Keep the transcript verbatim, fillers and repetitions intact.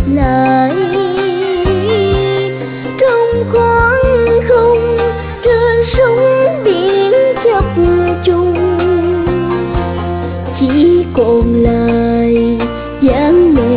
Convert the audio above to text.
lại trong khoảng không trên sóng biển chập trùng, chỉ còn lại dáng vẻ